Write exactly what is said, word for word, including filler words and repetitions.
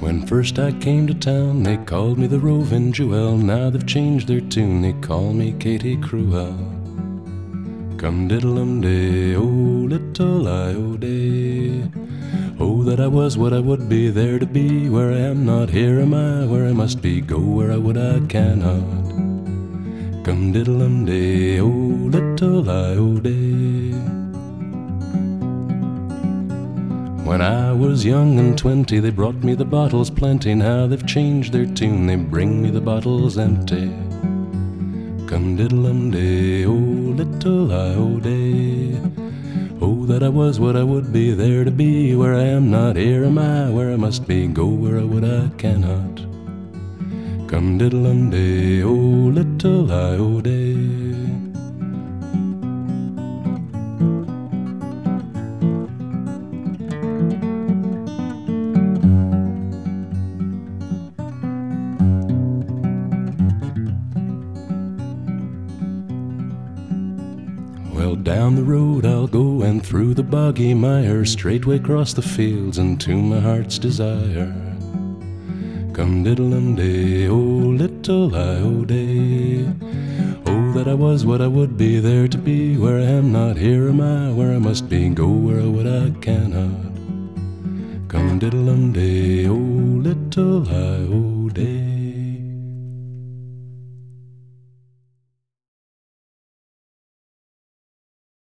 When first I came to town, they called me the Roving Jewel. Now they've changed their tune, they call me Katie Cruel. Come diddle-um-day, oh little I-oh-day. Oh, that I was what I would be, there to be where I am not. Here am I, where I must be, go where I would I cannot. Come diddle-um-day, oh little I-oh-day. When I was young and twenty, they brought me the bottles plenty. Now they've changed their tune, they bring me the bottles empty. Come diddle-um-day, oh little I-oh-day. Oh, that I was what I would be, there to be where I am not. Here am I, where I must be, go where I would I cannot. Come diddle-um-day, oh little I-oh-day. Well, down the road I'll go, and through the boggy mire, straightway across the fields and to my heart's desire. Come diddle-um-day, oh little I-oh-day. Oh, that I was what I would be, there to be where I am not. Here am I, where I must be, go where I would I cannot. Come diddle-um-day, oh little I-oh-day.